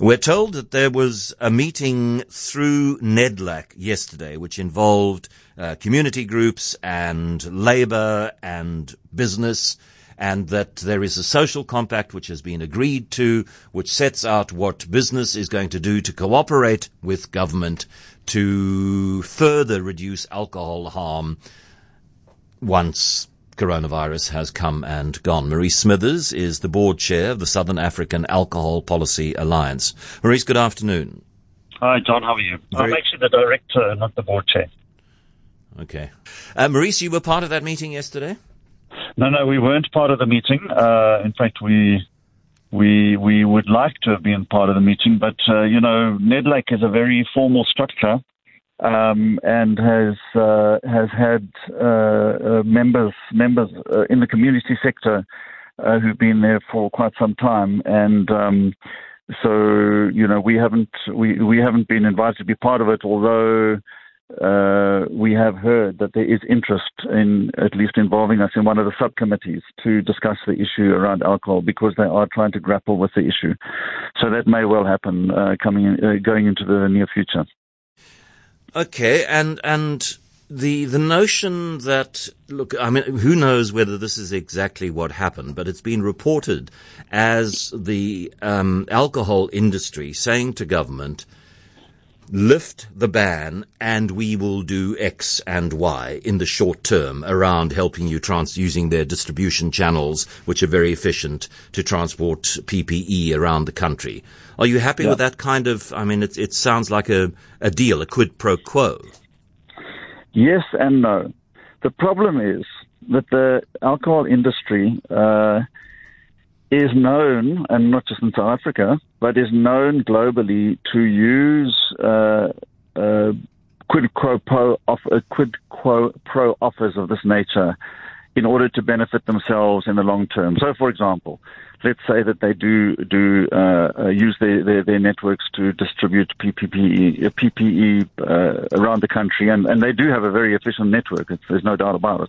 We're told that there was a meeting through NEDLAC yesterday, which involved community groups and labour and business, and that there is a social compact which has been agreed to, which sets out what business is going to do to cooperate with government to further reduce alcohol harm once coronavirus has come and gone. Maurice Smithers is the board chair of the Southern African Alcohol Policy Alliance. Maurice, good afternoon. Hi, John. How are you? I'm actually the director, not the board chair. Okay. Maurice, you were part of that meeting yesterday? No, we weren't part of the meeting. In fact, we would like to have been part of the meeting, but, NEDLAC is a very formal structure. And has had members in the community sector who've been there for quite some time, and so we haven't been invited to be part of it. Although we have heard that there is interest in at least involving us in one of the subcommittees to discuss the issue around alcohol, because they are trying to grapple with the issue. So that may well happen going into the near future. Okay, and the notion that, look, I mean, who knows whether this is exactly what happened, but it's been reported as the alcohol industry saying to government, lift the ban and we will do X and Y in the short term around helping you using their distribution channels, which are very efficient to transport PPE around the country. Are you happy with that kind of, I mean, it sounds like a deal, a quid pro quo. Yes and no. The problem is that the alcohol industry is known, and not just in South Africa, but is known globally to use quid pro offers of this nature in order to benefit themselves in the long term. So, for example, let's say that they do use their networks to distribute PPE around the country, and they do have a very efficient network. There's no doubt about it.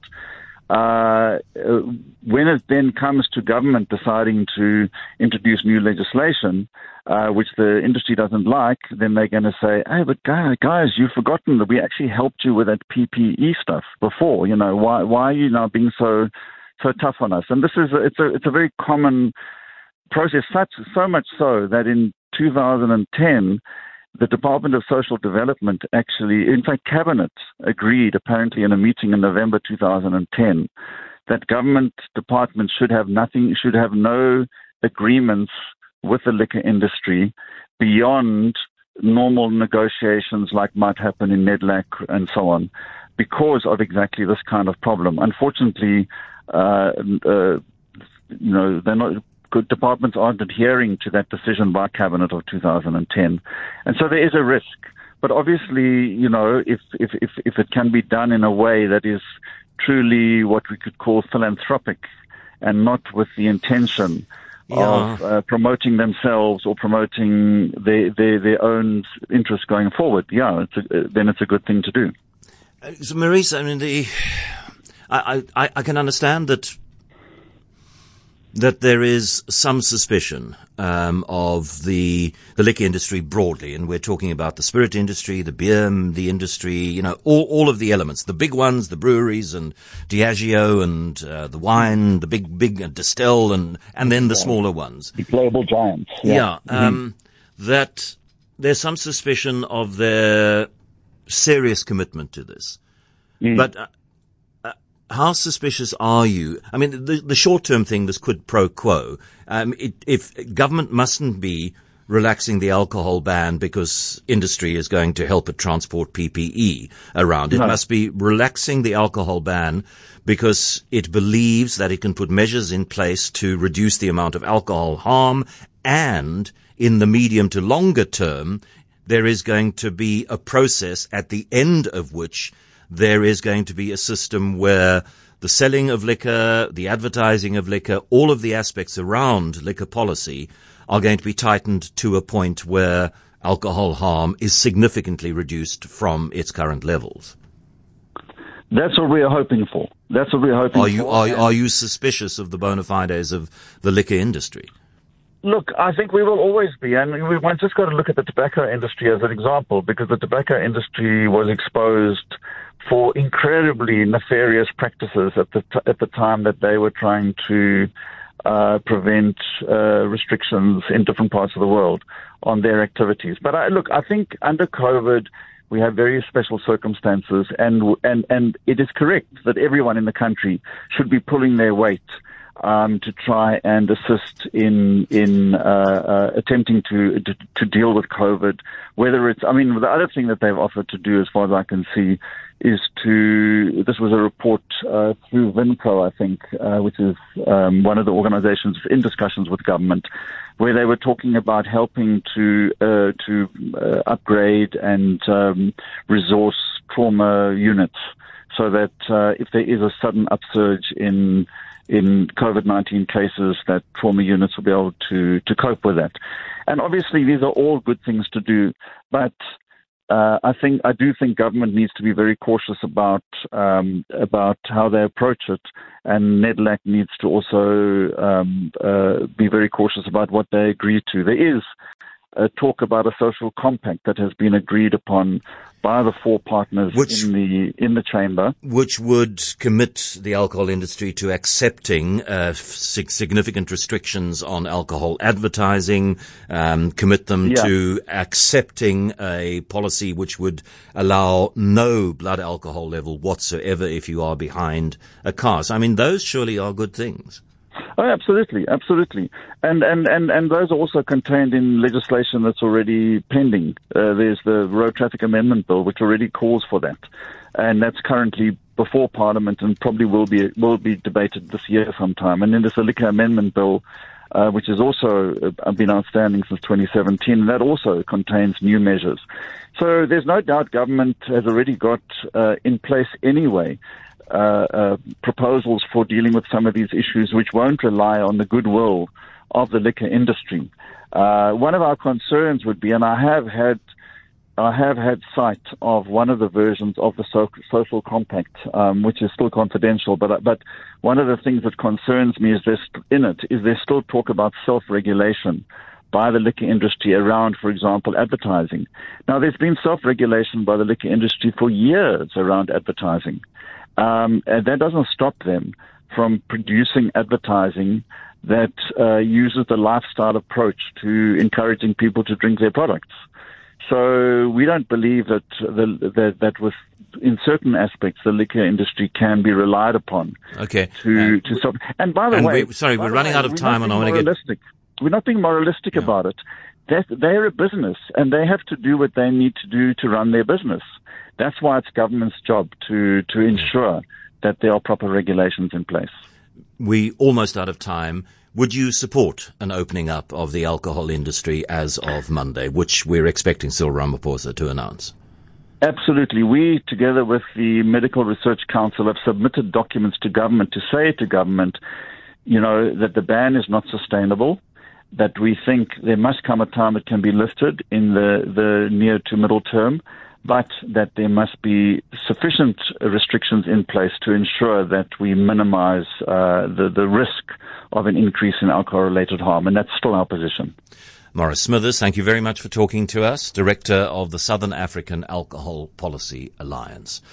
When it then comes to government deciding to introduce new legislation, which the industry doesn't like, then they're going to say, hey, but guys, you've forgotten that we actually helped you with that PPE stuff before. Why are you now being so tough on us? And this is it's a very common process, so much so that in 2010, the Department of Social Development actually, in fact, Cabinet agreed, apparently in a meeting in November 2010, that government departments should have no agreements with the liquor industry beyond normal negotiations like might happen in NEDLAC and so on, because of exactly this kind of problem. Unfortunately, they're not. Good departments aren't adhering to that decision by Cabinet of 2010. And so there is a risk. But obviously, if it can be done in a way that is truly what we could call philanthropic and not with the intention of promoting themselves or promoting their own interests going forward, then it's a good thing to do. So, Maurice, I mean, I can understand that there is some suspicion of the liquor industry broadly, and we're talking about the spirit industry, the beer, the industry, all of the elements, the big ones, the breweries and Diageo and the wine, the big Distell and then the smaller ones. The global giants. That there's some suspicion of their serious commitment to this. But how suspicious are you? I mean, the short-term thing, this quid pro quo, if government mustn't be relaxing the alcohol ban because industry is going to help it transport PPE around, it must be relaxing the alcohol ban because it believes that it can put measures in place to reduce the amount of alcohol harm, and in the medium to longer term, there is going to be a process at the end of which there is going to be a system where the selling of liquor, the advertising of liquor, all of the aspects around liquor policy are going to be tightened to a point where alcohol harm is significantly reduced from its current levels. That's what we are hoping for. Are you suspicious of the bona fides of the liquor industry? Look, I think we will always be, and we've just got to look at the tobacco industry as an example, because the tobacco industry was exposed for incredibly nefarious practices at the time that they were trying to prevent restrictions in different parts of the world on their activities. But I think under COVID, we have very special circumstances, and it is correct that everyone in the country should be pulling their weight to try and assist in attempting to deal with COVID. The other thing that they've offered to do, as far as I can see, is this was a report through VINCO, I think, which is one of the organizations in discussions with government, where they were talking about helping to upgrade and resource trauma units, so that if there is a sudden upsurge in COVID-19 cases, that trauma units will be able to cope with that. And obviously these are all good things to do, but I do think government needs to be very cautious about how they approach it, and NEDLAC needs to also be very cautious about what they agree to. There is talk about a social compact that has been agreed upon by the four partners in the chamber, which would commit the alcohol industry to accepting significant restrictions on alcohol advertising, commit them to accepting a policy which would allow no blood alcohol level whatsoever if you are behind a car. So, I mean, those surely are good things. Oh, absolutely. And those are also contained in legislation that's already pending. There's the Road Traffic Amendment Bill, which already calls for that. And that's currently before Parliament and probably will be debated this year sometime. And then there's the Liquor Amendment Bill, which has also been outstanding since 2017. And that also contains new measures. So there's no doubt government has already got in place anyway proposals for dealing with some of these issues, which won't rely on the goodwill of the liquor industry. One of our concerns would be, and I have had sight of one of the versions of the social compact, which is still confidential, but one of the things that concerns me is there's still talk about self-regulation by the liquor industry around, for example, advertising. Now, there's been self-regulation by the liquor industry for years around advertising. And that doesn't stop them from producing advertising that uses the lifestyle approach to encouraging people to drink their products. So we don't believe that with in certain aspects the liquor industry can be relied upon. Okay. To stop. And by the way, we're running out of time, and I want to get. We're not being moralistic about it. They're a business, and they have to do what they need to do to run their business. That's why it's government's job to ensure that there are proper regulations in place. We're almost out of time. Would you support an opening up of the alcohol industry as of Monday, which we're expecting Cyril Ramaphosa to announce? Absolutely. We, together with the Medical Research Council, have submitted documents to government to say to government, that the ban is not sustainable, that we think there must come a time it can be lifted in the near to middle term, but that there must be sufficient restrictions in place to ensure that we minimize the risk of an increase in alcohol-related harm, and that's still our position. Maurice Smithers, thank you very much for talking to us, Director of the Southern African Alcohol Policy Alliance.